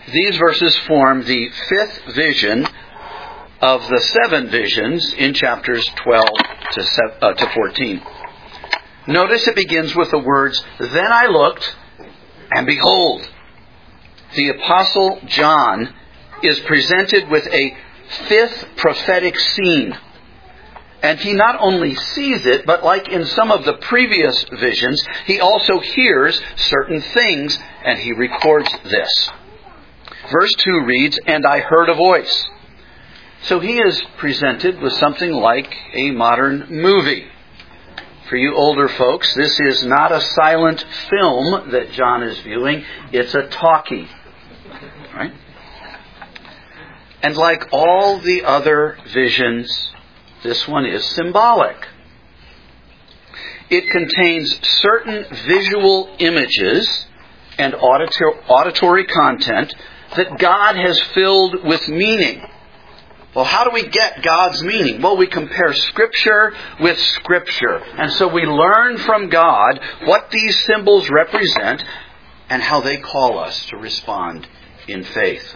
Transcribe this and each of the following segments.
These verses form the fifth vision of the seven visions in chapters 12 to 14. Notice it begins with the words, "Then I looked, and behold." The Apostle John is presented with a fifth prophetic scene. And he not only sees it, but like in some of the previous visions, he also hears certain things, and he records this. Verse 2 reads, "And I heard a voice." So he is presented with something like a modern movie. For you older folks, this is not a silent film that John is viewing. It's a talkie. Right? And like all the other visions, this one is symbolic. It contains certain visual images and auditory content that God has filled with meaning. Well, how do we get God's meaning? Well, we compare Scripture with Scripture. And so we learn from God what these symbols represent and how they call us to respond in faith.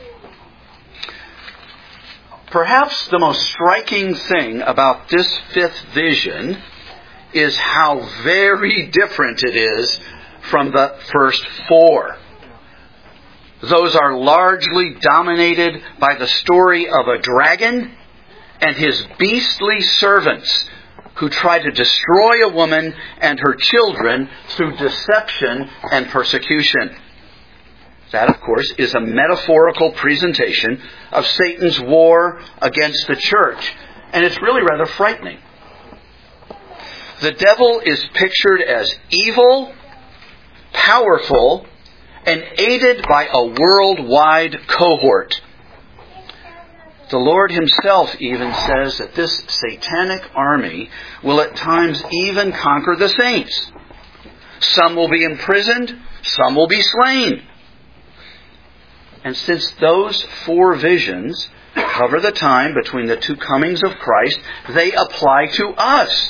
Perhaps the most striking thing about this fifth vision is how very different it is from the first four. Those are largely dominated by the story of a dragon and his beastly servants who try to destroy a woman and her children through deception and persecution. That, of course, is a metaphorical presentation of Satan's war against the church, and it's really rather frightening. The devil is pictured as evil, powerful, and aided by a worldwide cohort. The Lord Himself even says that this satanic army will at times even conquer the saints. Some will be imprisoned, some will be slain. And since those four visions cover the time between the two comings of Christ, they apply to us.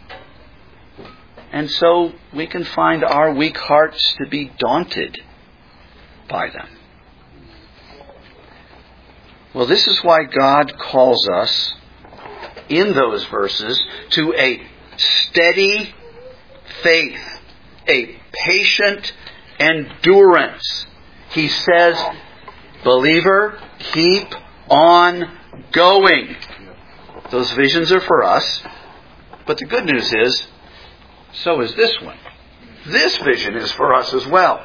And so we can find our weak hearts to be daunted by them. Well, this is why God calls us in those verses to a steady faith, a patient endurance. He says, "Believer, keep on going." Those visions are for us, but the good news is, so is this one. This vision is for us as well.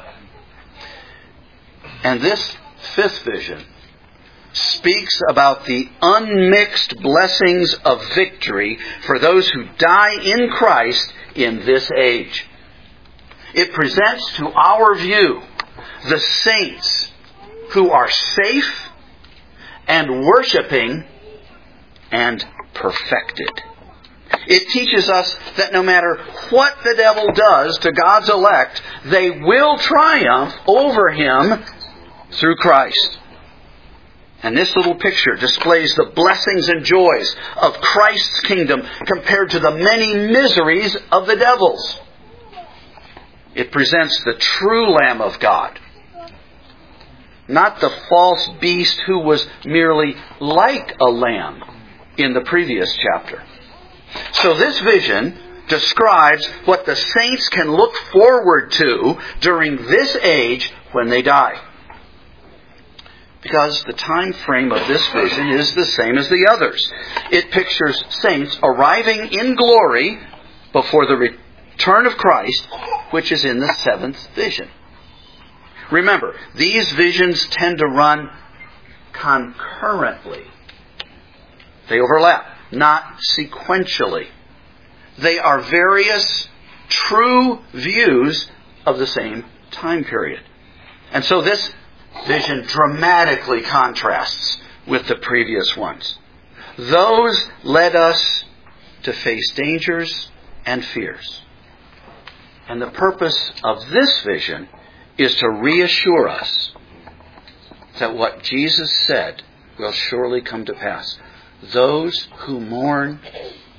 And this fifth vision speaks about the unmixed blessings of victory for those who die in Christ in this age. It presents to our view the saints who are safe and worshiping and perfected. It teaches us that no matter what the devil does to God's elect, they will triumph over him through Christ. And this little picture displays the blessings and joys of Christ's kingdom compared to the many miseries of the devil's. It presents the true Lamb of God, not the false beast who was merely like a lamb in the previous chapter. So this vision describes what the saints can look forward to during this age when they die. Because the time frame of this vision is the same as the others. It pictures saints arriving in glory before the return of Christ, which is in the seventh vision. Remember, these visions tend to run concurrently. They overlap, not sequentially. They are various true views of the same time period. And so this vision dramatically contrasts with the previous ones. Those led us to face dangers and fears. And the purpose of this vision is to reassure us that what Jesus said will surely come to pass. Those who mourn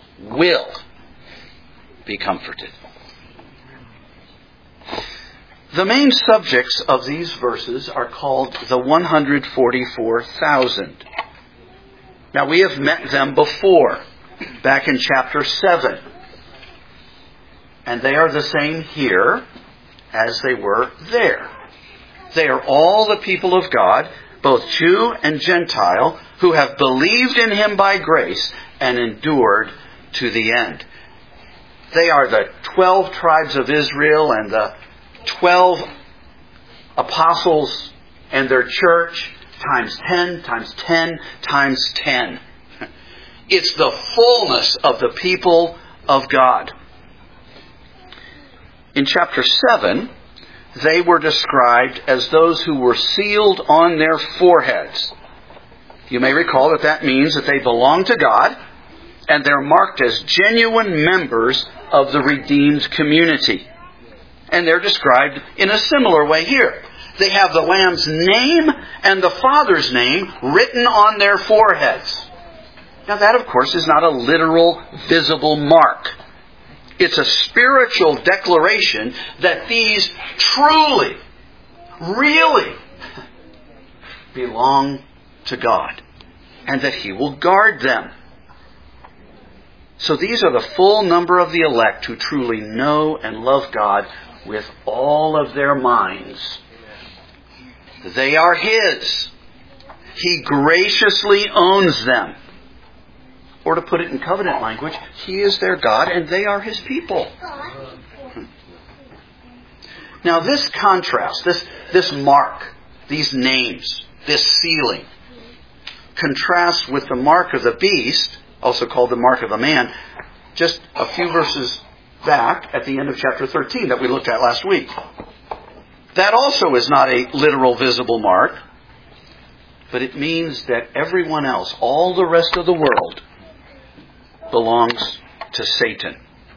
will be comforted. The main subjects of these verses are called the 144,000. Now, we have met them before, back in chapter 7. And they are the same here as they were there. They are all the people of God, both Jew and Gentile, who have believed in Him by grace and endured to the end. They are the 12 tribes of Israel and the 12 apostles and their church times 10, times 10, times 10. It's the fullness of the people of God. In chapter 7, they were described as those who were sealed on their foreheads. You may recall that means that they belong to God and they're marked as genuine members of the redeemed community. And they're described in a similar way here. They have the Lamb's name and the Father's name written on their foreheads. Now that, of course, is not a literal, visible mark. It's a spiritual declaration that these truly, really belong to God and that He will guard them. So these are the full number of the elect who truly know and love God with all of their minds. They are His. He graciously owns them. Or to put it in covenant language, He is their God and they are His people. Now this contrast, this mark, these names, this sealing, contrasts with the mark of the beast, also called the mark of a man, just a few verses back at the end of chapter 13 that we looked at last week. That also is not a literal visible mark, but it means that everyone else, all the rest of the world, belongs to Satan.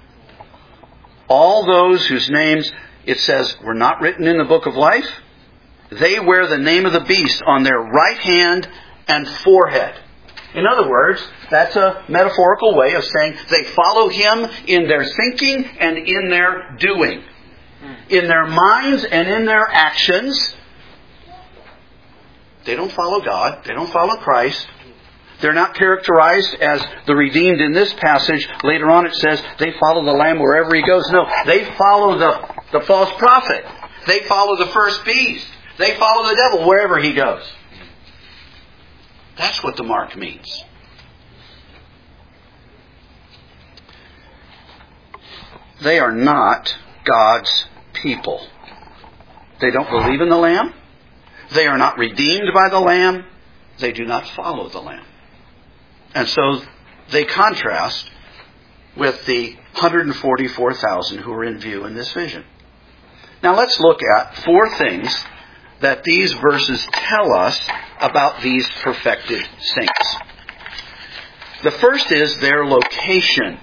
All those whose names, it says, were not written in the book of life, they wear the name of the beast on their right hand and forehead. In other words, that's a metaphorical way of saying they follow Him in their thinking and in their doing. In their minds and in their actions. They don't follow God. They don't follow Christ. They're not characterized as the redeemed in this passage. Later on it says they follow the Lamb wherever He goes. No, they follow the false prophet. They follow the first beast. They follow the devil wherever he goes. That's what the mark means. They are not God's people. They don't believe in the Lamb. They are not redeemed by the Lamb. They do not follow the Lamb. And so they contrast with the 144,000 who are in view in this vision. Now let's look at 4 things that these verses tell us about these perfected saints. The first is their location.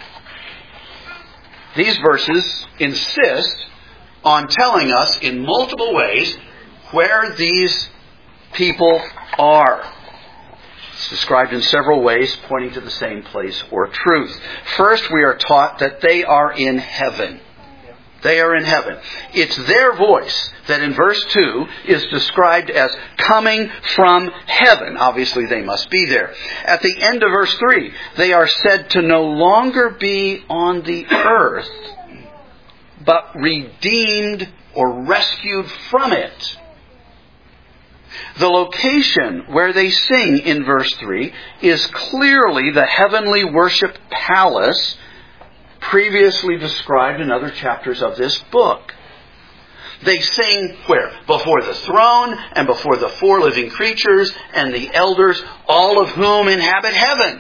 These verses insist on telling us in multiple ways where these people are. It's described in several ways, pointing to the same place or truth. First, we are taught that they are in heaven. They are in heaven. It's their voice that in verse 2 is described as coming from heaven. Obviously, they must be there. At the end of verse 3, they are said to no longer be on the earth, but redeemed or rescued from it. The location where they sing in verse 3 is clearly the heavenly worship palace previously described in other chapters of this book. They sing where? Before the throne and before the 4 living creatures and the elders, all of whom inhabit heaven.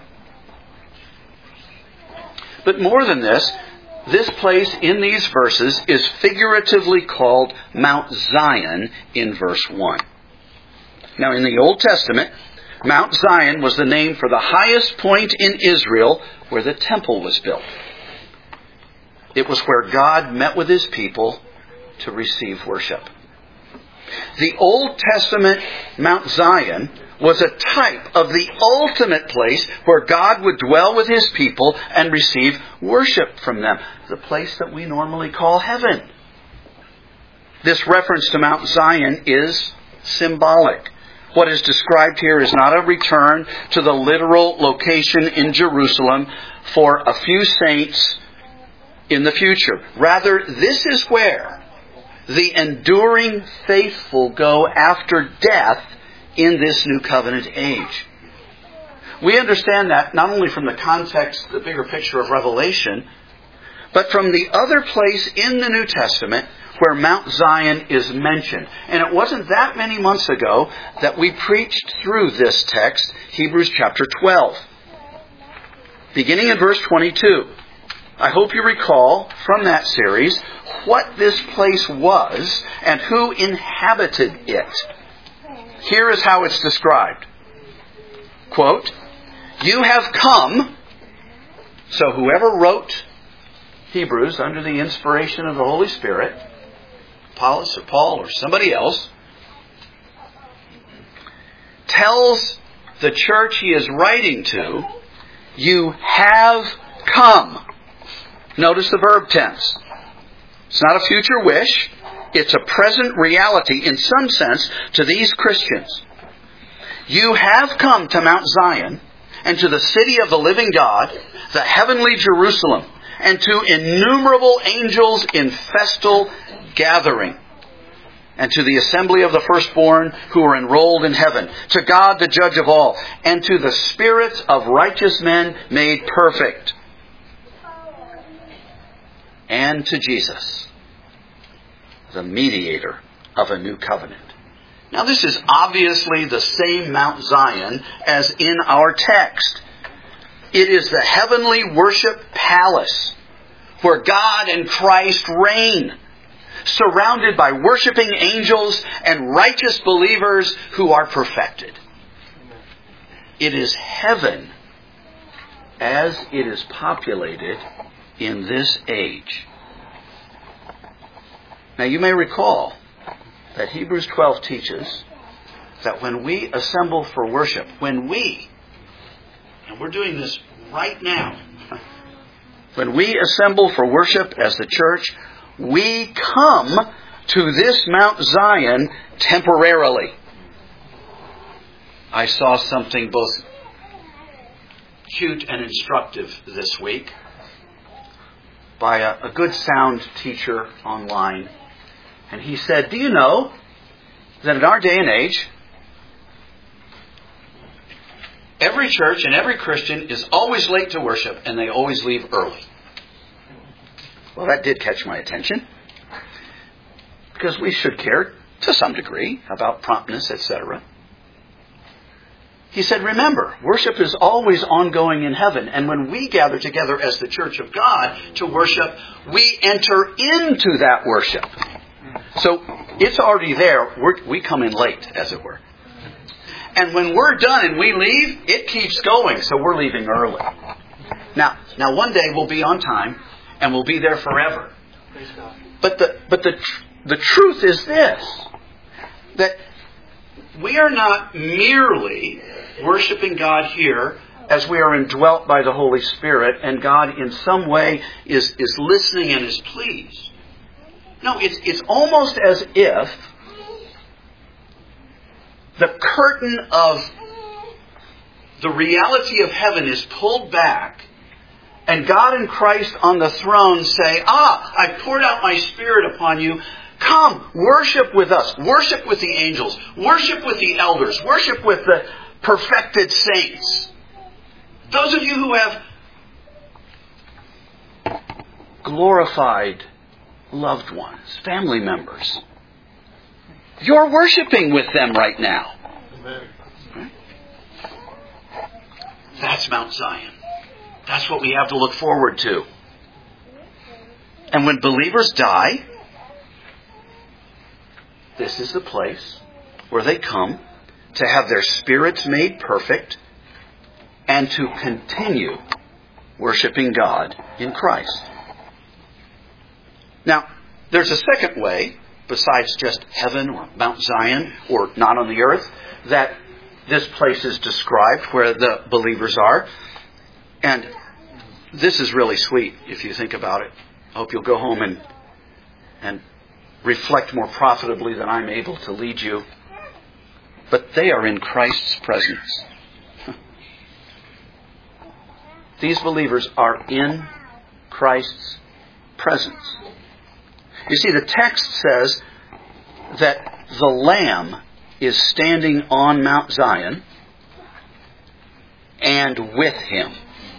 But more than this place in these verses is figuratively called Mount Zion in verse 1. Now, in the Old Testament, Mount Zion was the name for the highest point in Israel where the temple was built. It was where God met with His people to receive worship. The Old Testament Mount Zion was a type of the ultimate place where God would dwell with His people and receive worship from them. The place that we normally call heaven. This reference to Mount Zion is symbolic. What is described here is not a return to the literal location in Jerusalem for a few saints in the future. Rather, this is where the enduring faithful go after death in this new covenant age. We understand that not only from the context, the bigger picture of Revelation, but from the other place in the New Testament where Mount Zion is mentioned. And it wasn't that many months ago that we preached through this text, Hebrews chapter 12. Beginning in verse 22. I hope you recall from that series what this place was and who inhabited it. Here is how it's described. Quote, "You have come," so whoever wrote Hebrews under the inspiration of the Holy Spirit, Apollos or Paul or somebody else, tells the church he is writing to, you have come. Notice the verb tense. It's not a future wish. It's a present reality in some sense to these Christians. You have come to Mount Zion and to the city of the living God, the heavenly Jerusalem, and to innumerable angels in festal gathering, and to the assembly of the firstborn who are enrolled in heaven, to God the judge of all, and to the spirits of righteous men made perfect, and to Jesus, the mediator of a new covenant. Now this is obviously the same Mount Zion as in our text. It is the heavenly worship palace where God and Christ reign, surrounded by worshiping angels and righteous believers who are perfected. It is heaven as it is populated in this age. Now you may recall that Hebrews 12 teaches that when we assemble for worship, and we're doing this right now, when we assemble for worship as the church, we come to this Mount Zion temporarily. I saw something both cute and instructive this week by a good sound teacher online. And he said, do you know that in our day and age, every church and every Christian is always late to worship and they always leave early? Well, that did catch my attention, because we should care to some degree about promptness, etc. He said, remember, worship is always ongoing in heaven. And when we gather together as the church of God to worship, we enter into that worship. So it's already there. We come in late, as it were. And when we're done and we leave, it keeps going. So we're leaving early. Now one day we'll be on time and we'll be there forever. But the truth is this, that we are not merely worshiping God here as we are indwelt by the Holy Spirit and God in some way is listening and is pleased. No, it's almost as if the curtain of the reality of heaven is pulled back, and God and Christ on the throne say, I poured out my Spirit upon you. Come, worship with us. Worship with the angels. Worship with the elders. Worship with the perfected saints. Those of you who have glorified loved ones, family members, you're worshiping with them right now. Right? That's Mount Zion. That's what we have to look forward to. And when believers die, this is the place where they come to have their spirits made perfect and to continue worshiping God in Christ. Now, there's a second way, besides just heaven or Mount Zion or not on the earth, that this place is described where the believers are. And this is really sweet if you think about it. I hope you'll go home and reflect more profitably than I'm able to lead you. But they are in Christ's presence. These believers are in Christ's presence. You see, the text says that the Lamb is standing on Mount Zion and with Him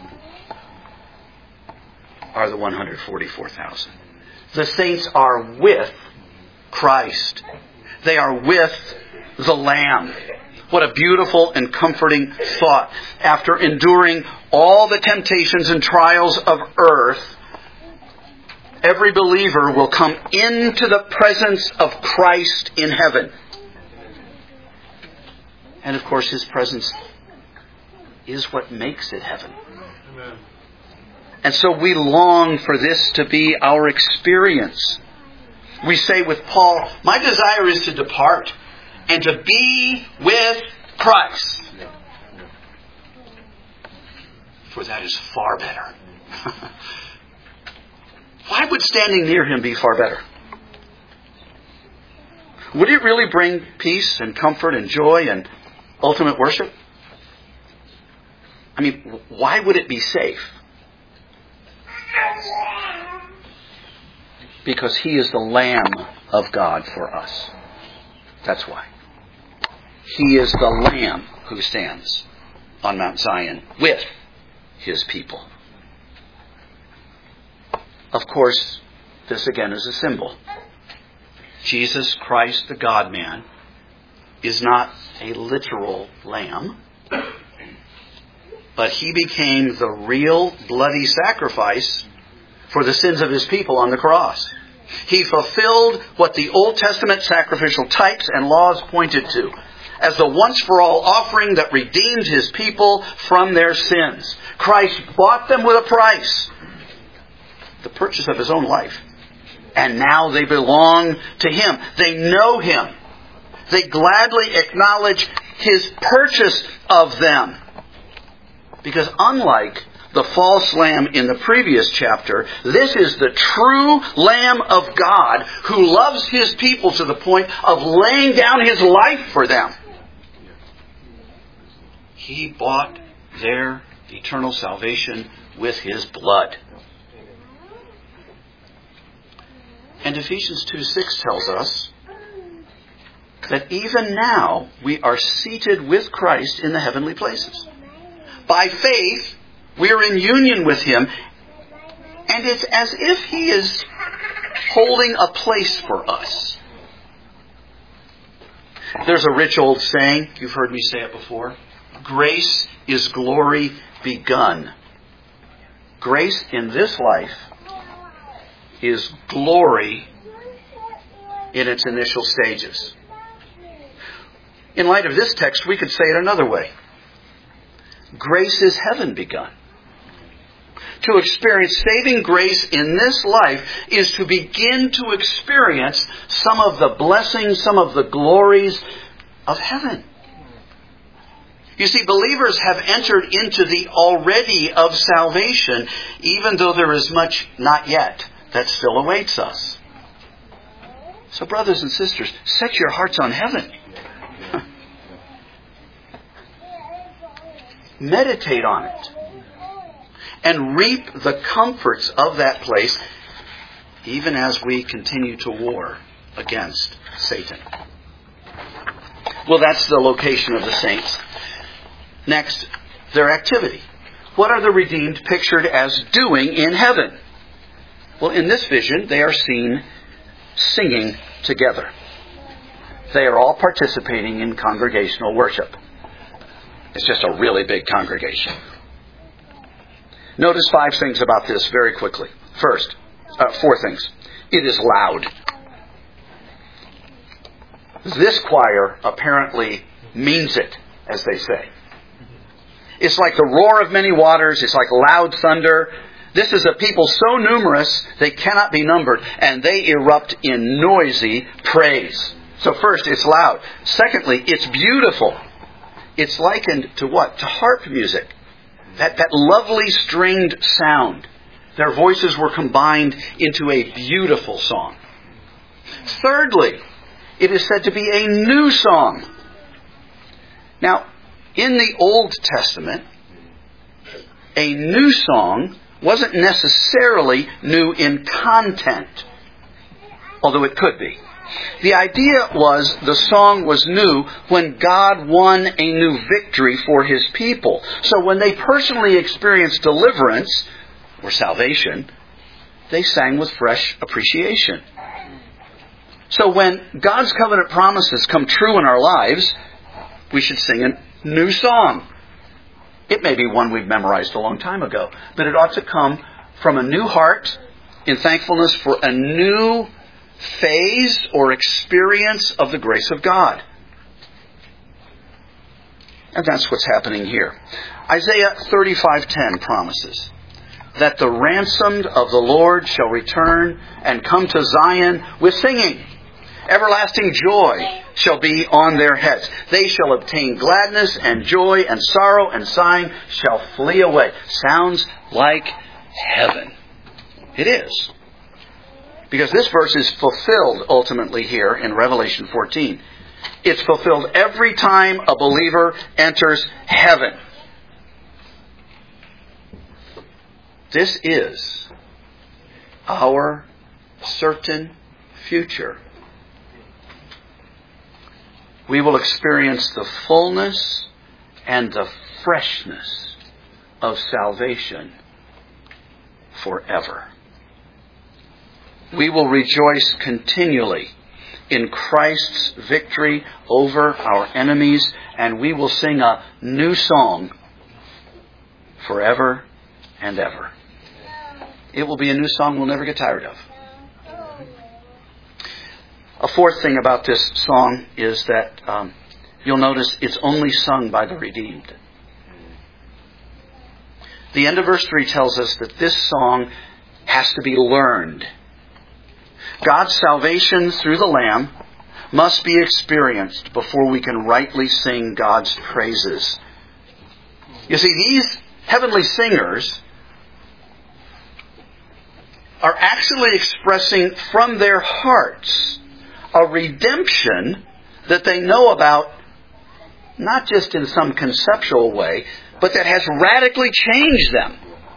are the 144,000. The saints are with Christ. They are with the Lamb. What a beautiful and comforting thought. After enduring all the temptations and trials of earth, every believer will come into the presence of Christ in heaven. And of course, His presence is what makes it heaven. Amen. And so we long for this to be our experience. We say with Paul, my desire is to depart and to be with Christ. For that is far better. Why would standing near Him be far better? Would it really bring peace and comfort and joy and ultimate worship? I mean, why would it be safe? Because He is the Lamb of God for us. That's why. He is the Lamb who stands on Mount Zion with His people. Of course, this again is a symbol. Jesus Christ, the God-man, is not a literal lamb, but He became the real bloody sacrifice for the sins of His people on the cross. He fulfilled what the Old Testament sacrificial types and laws pointed to as the once-for-all offering that redeemed His people from their sins. Christ bought them with a price, the purchase of His own life. And now they belong to Him. They know Him. They gladly acknowledge His purchase of them. Because unlike the false lamb in the previous chapter, this is the true Lamb of God who loves His people to the point of laying down His life for them. He bought their eternal salvation with His blood. And Ephesians 2:6 tells us that even now we are seated with Christ in the heavenly places. By faith, we are in union with Him, and it's as if He is holding a place for us. There's a rich old saying, you've heard me say it before, grace is glory begun. Grace in this life is glory in its initial stages. In light of this text, we could say it another way. Grace is heaven begun. To experience saving grace in this life is to begin to experience some of the blessings, some of the glories of heaven. You see, believers have entered into the already of salvation, even though there is much not yet that still awaits us. So brothers and sisters, set your hearts on heaven. Meditate on it. And reap the comforts of that place, even as we continue to war against Satan. Well, that's the location of the saints. Next, their activity. What are the redeemed pictured as doing in heaven? Well, in this vision, they are seen singing together. They are all participating in congregational worship. It's just a really big congregation. Notice 5 things about this very quickly. First, 4 things. It is loud. This choir apparently means it, as they say. It's like the roar of many waters. It's like loud thunder. This is a people so numerous they cannot be numbered, and they erupt in noisy praise. So first, it's loud. Secondly, it's beautiful. It's likened to what? To harp music. That lovely stringed sound. Their voices were combined into a beautiful song. Thirdly, it is said to be a new song. Now, in the Old Testament, a new song wasn't necessarily new in content, although it could be. The idea was the song was new when God won a new victory for His people. So when they personally experienced deliverance or salvation, they sang with fresh appreciation. So when God's covenant promises come true in our lives, we should sing a new song. It may be one we've memorized a long time ago, but it ought to come from a new heart in thankfulness for a new phase or experience of the grace of God. And that's what's happening here. Isaiah 35:10 promises that the ransomed of the Lord shall return and come to Zion with singing. Everlasting joy shall be on their heads. They shall obtain gladness and joy, and sorrow and sighing shall flee away. Sounds like heaven. It is. Because this verse is fulfilled ultimately here in Revelation 14. It's fulfilled every time a believer enters heaven. This is our certain future. We will experience the fullness and the freshness of salvation forever. We will rejoice continually in Christ's victory over our enemies, and we will sing a new song forever and ever. It will be a new song we'll never get tired of. A fourth thing about this song is that you'll notice it's only sung by the redeemed. The end of verse 3 tells us that this song has to be learned. God's salvation through the Lamb must be experienced before we can rightly sing God's praises. You see, these heavenly singers are actually expressing from their hearts a redemption that they know about, not just in some conceptual way, but that has radically changed them.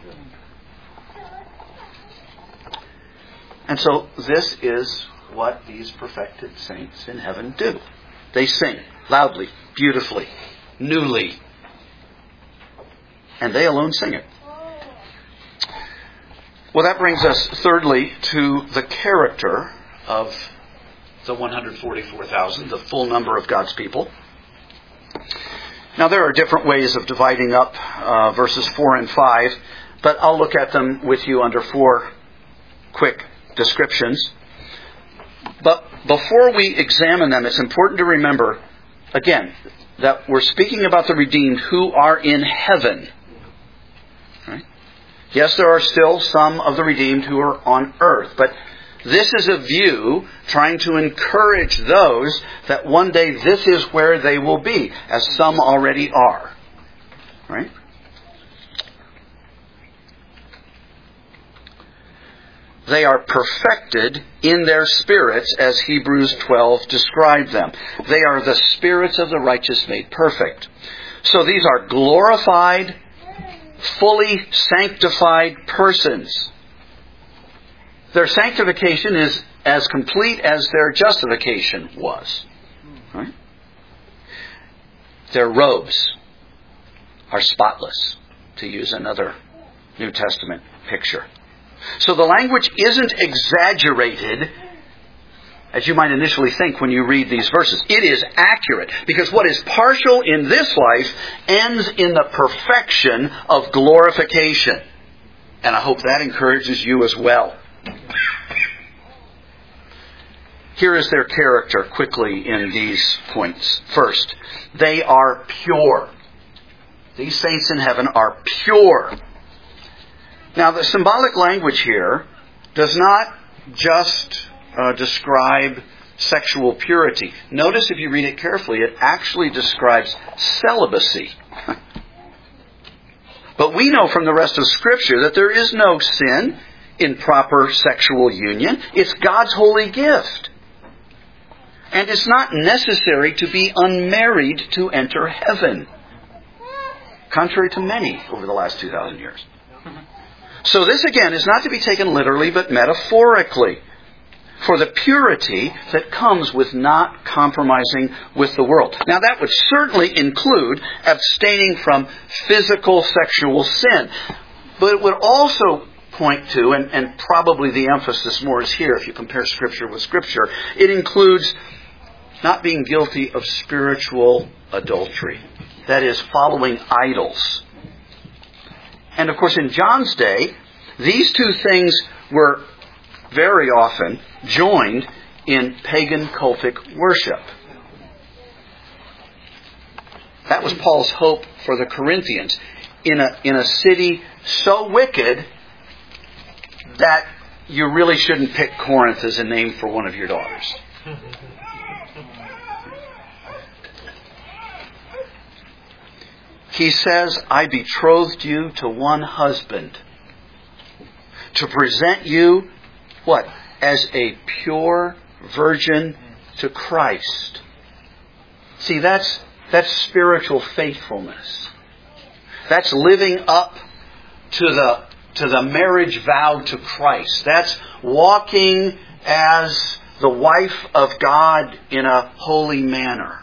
And so this is what these perfected saints in heaven do. They sing loudly, beautifully, newly. And they alone sing it. Well, that brings us thirdly to the character of the 144,000, the full number of God's people. Now, there are different ways of dividing up verses 4 and 5, but I'll look at them with you under 4 quick descriptions. But before we examine them, it's important to remember, again, that we're speaking about the redeemed who are in heaven. Right? Yes, there are still some of the redeemed who are on earth, but this is a view trying to encourage those that one day this is where they will be, as some already are. Right? They are perfected in their spirits, as Hebrews 12 described them. They are the spirits of the righteous made perfect. So these are glorified, fully sanctified persons. Their sanctification is as complete as their justification was. Right? Their robes are spotless, to use another New Testament picture. So the language isn't exaggerated, as you might initially think when you read these verses. It is accurate, because what is partial in this life ends in the perfection of glorification. And I hope that encourages you as well. Here is their character quickly in these points. First, they are pure. These saints in heaven are pure. Now, the symbolic language here does not just describe sexual purity. Notice if you read it carefully, it actually describes celibacy. But we know from the rest of Scripture that there is no sin in proper sexual union. It's God's holy gift. And it's not necessary to be unmarried to enter heaven, contrary to many over the last 2,000 years. So this again is not to be taken literally but metaphorically, for the purity that comes with not compromising with the world. Now that would certainly include abstaining from physical sexual sin, but it would also point to, and probably the emphasis more is here if you compare Scripture with Scripture, it includes not being guilty of spiritual adultery. That is, following idols. And of course in John's day, these two things were very often joined in pagan cultic worship. That was Paul's hope for the Corinthians. In a city so wicked that you really shouldn't pick Corinth as a name for one of your daughters. He says, I betrothed you to one husband, to present you, what? As a pure virgin to Christ. See, that's spiritual faithfulness. That's living up to the marriage vow to Christ. That's walking as the wife of God in a holy manner.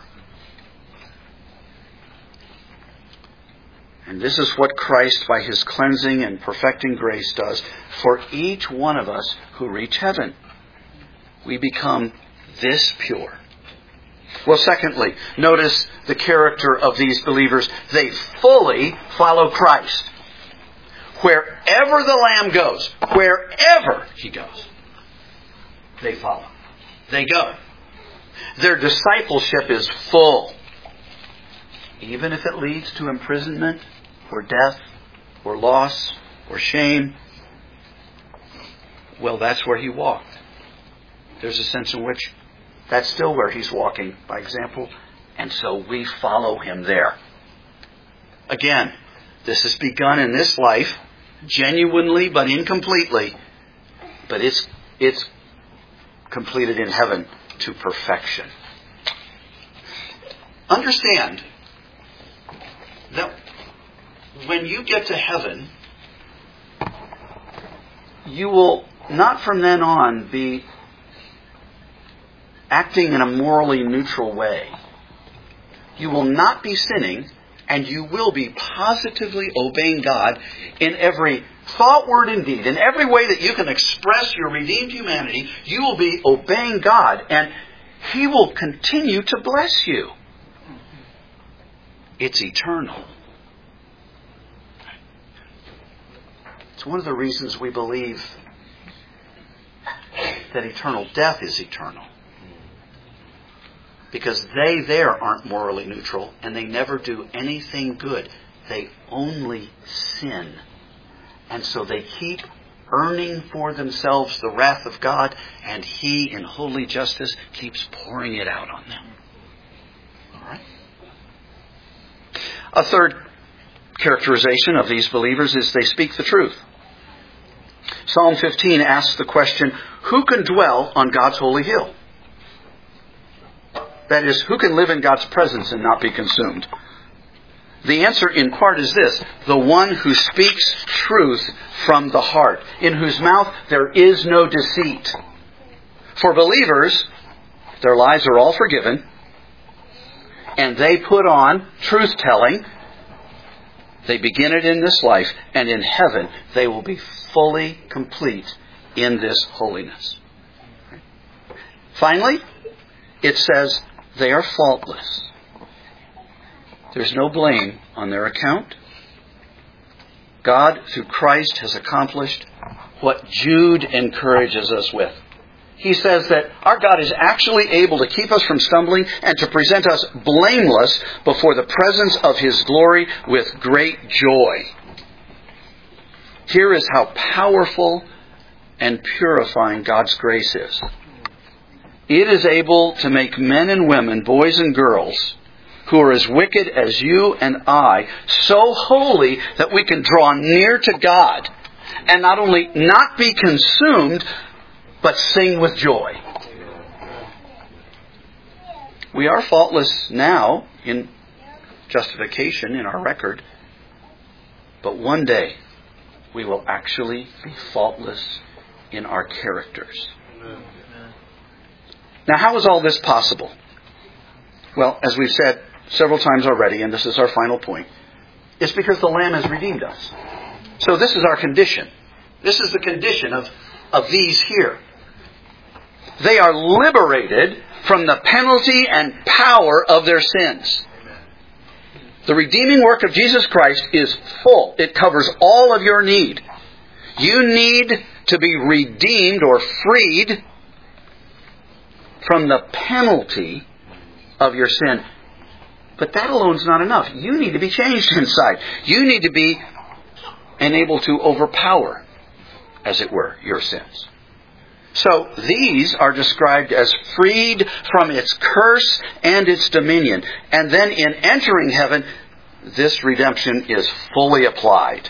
And this is what Christ, by His cleansing and perfecting grace, does for each one of us who reach heaven. We become this pure. Well, secondly, notice the character of these believers. They fully follow Christ. Wherever the Lamb goes, wherever He goes, they follow. They go. Their discipleship is full. Even if it leads to imprisonment, or death, or loss, or shame, well, that's where He walked. There's a sense in which that's still where He's walking, by example, and so we follow Him there. Again, this has begun in this life, genuinely but incompletely, but it's completed in heaven to perfection. Understand that when you get to heaven, you will not from then on be acting in a morally neutral way. You will not be sinning, and you will be positively obeying God in every thought, word, and deed. In every way that you can express your redeemed humanity, you will be obeying God, and He will continue to bless you. It's eternal. It's one of the reasons we believe that eternal death is eternal. Because they there aren't morally neutral, and they never do anything good. They only sin. And so they keep earning for themselves the wrath of God, and He, in holy justice, keeps pouring it out on them. All right? A third characterization of these believers is they speak the truth. Psalm 15 asks the question, who can dwell on God's holy hill? That is, who can live in God's presence and not be consumed? The answer in part is this: the one who speaks truth from the heart, in whose mouth there is no deceit. For believers, their lives are all forgiven, and they put on truth-telling. They begin it in this life, and in heaven they will be fully complete in this holiness. Finally, it says they are faultless. There's no blame on their account. God, through Christ, has accomplished what Jude encourages us with. He says that our God is actually able to keep us from stumbling and to present us blameless before the presence of His glory with great joy. Here is how powerful and purifying God's grace is. It is able to make men and women, boys and girls, who are as wicked as you and I, so holy that we can draw near to God and not only not be consumed, but sing with joy. We are faultless now in justification in our record. But one day, we will actually be faultless in our characters. Amen. Now, how is all this possible? Well, as we've said several times already, and this is our final point, it's because the Lamb has redeemed us. So this is our condition. This is the condition of these here. They are liberated from the penalty and power of their sins. The redeeming work of Jesus Christ is full. It covers all of your need. You need to be redeemed or freed from the penalty of your sin. But that alone is not enough. You need to be changed inside. You need to be enabled to overpower, as it were, your sins. So these are described as freed from its curse and its dominion. And then in entering heaven, this redemption is fully applied.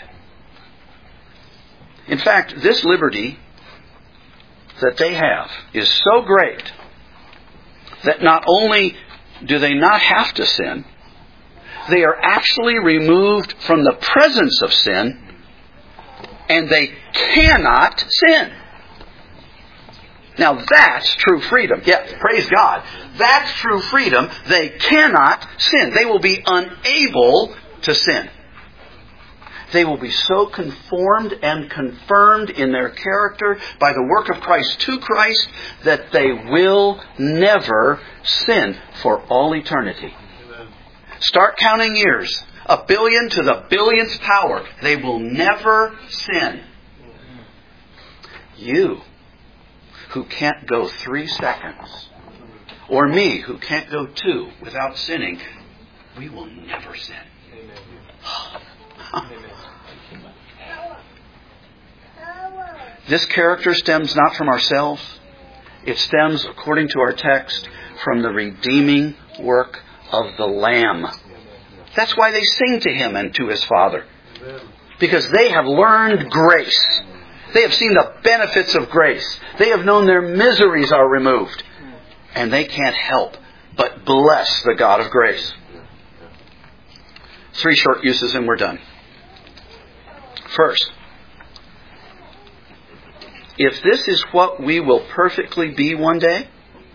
In fact, this liberty that they have is so great that not only do they not have to sin, they are actually removed from the presence of sin, and they cannot sin. Now that's true freedom. Yes, praise God. That's true freedom. They cannot sin. They will be unable to sin. They will be so conformed and confirmed in their character by the work of Christ to Christ that they will never sin for all eternity. Amen. Start counting years. 1 billion to the billionth power. They will never sin. You, who can't go 3 seconds, or me, who can't go 2 without sinning, we will never sin. This character stems not from ourselves. It stems, according to our text, from the redeeming work of the Lamb. That's why they sing to Him and to His Father. Because they have learned grace. They have seen the benefits of grace. They have known their miseries are removed. And they can't help but bless the God of grace. 3 short uses and we're done. First, if this is what we will perfectly be one day,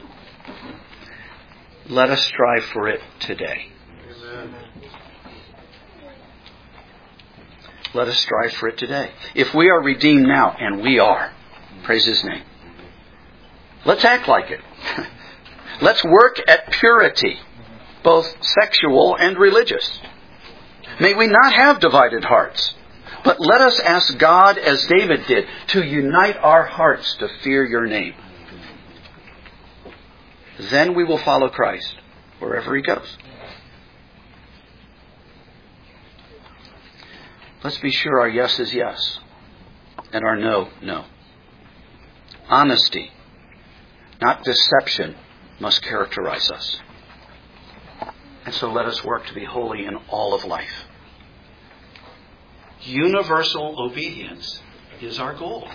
let us strive for it today. Amen. Let us strive for it today. If we are redeemed now, and we are, praise His name, let's act like it. Let's work at purity, both sexual and religious. May we not have divided hearts, but let us ask God, as David did, to unite our hearts to fear your name. Then we will follow Christ wherever He goes. Let's be sure our yes is yes and our no, no. Honesty, not deception, must characterize us. And so let us work to be holy in all of life. Universal obedience is our goal.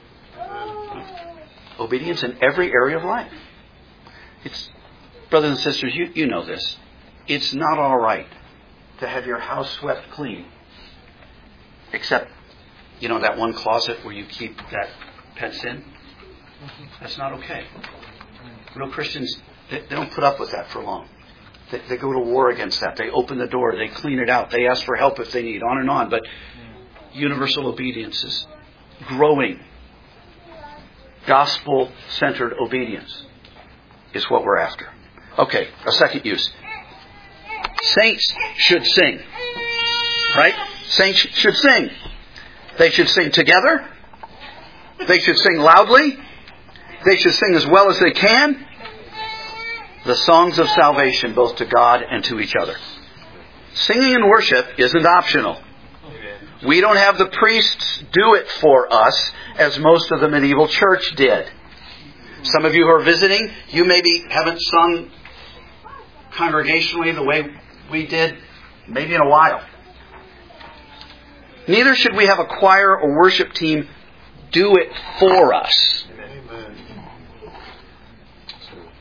Obedience in every area of life. It's, brothers and sisters, you know this. It's not all right to have your house swept clean. Except, that one closet where you keep that pet sin. That's not okay. Real Christians, they don't put up with that for long. They go to war against that. They open the door. They clean it out. They ask for help if they need. On and on. But universal obedience is growing. Gospel-centered obedience is what we're after. Okay, a second use. Saints should sing. Right? Saints should sing. They should sing together. They should sing loudly. They should sing as well as they can. The songs of salvation, both to God and to each other. Singing and worship isn't optional. We don't have the priests do it for us as most of the medieval church did. Some of you who are visiting, you maybe haven't sung congregationally the way we did maybe in a while. Neither should we have a choir or worship team do it for us.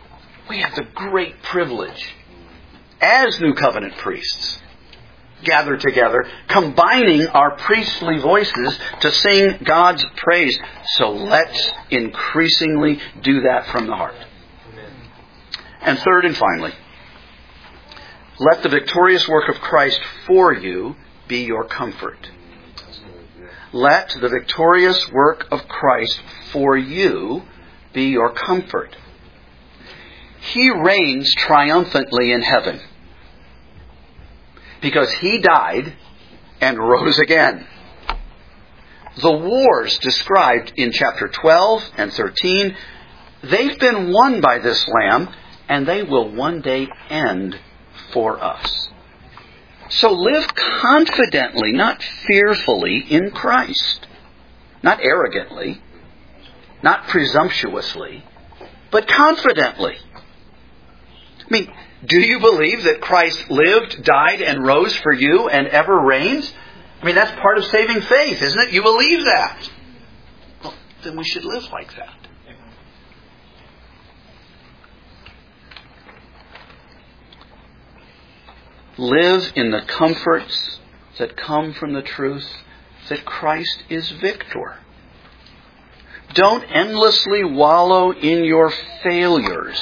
we have the great privilege as New Covenant priests gathered together, combining our priestly voices to sing God's praise. So let's increasingly do that from the heart. And third and finally, let the victorious work of Christ for you be your comfort. Let the victorious work of Christ for you be your comfort. He reigns triumphantly in heaven because He died and rose again. The wars described in chapter 12 and 13, they've been won by this Lamb, and they will one day end for us. So live confidently, not fearfully, in Christ. Not arrogantly, not presumptuously, but confidently. I mean, do you believe that Christ lived, died, and rose for you and ever reigns? I mean, that's part of saving faith, isn't it? You believe that. Well, then we should live like that. Live in the comforts that come from the truth that Christ is victor. Don't endlessly wallow in your failures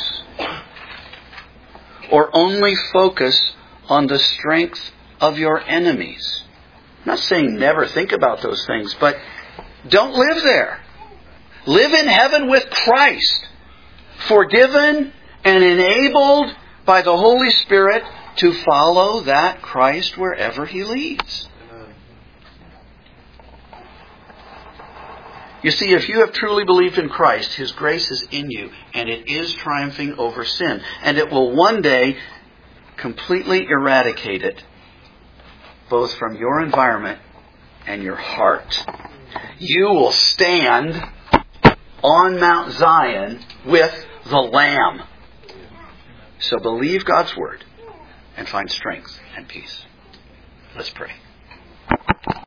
or only focus on the strength of your enemies. I'm not saying never think about those things, but don't live there. Live in heaven with Christ, forgiven and enabled by the Holy Spirit to follow that Christ wherever He leads. You see, if you have truly believed in Christ, His grace is in you, and it is triumphing over sin. And it will one day completely eradicate it, both from your environment and your heart. You will stand on Mount Zion with the Lamb. So believe God's Word and find strength and peace. Let's pray.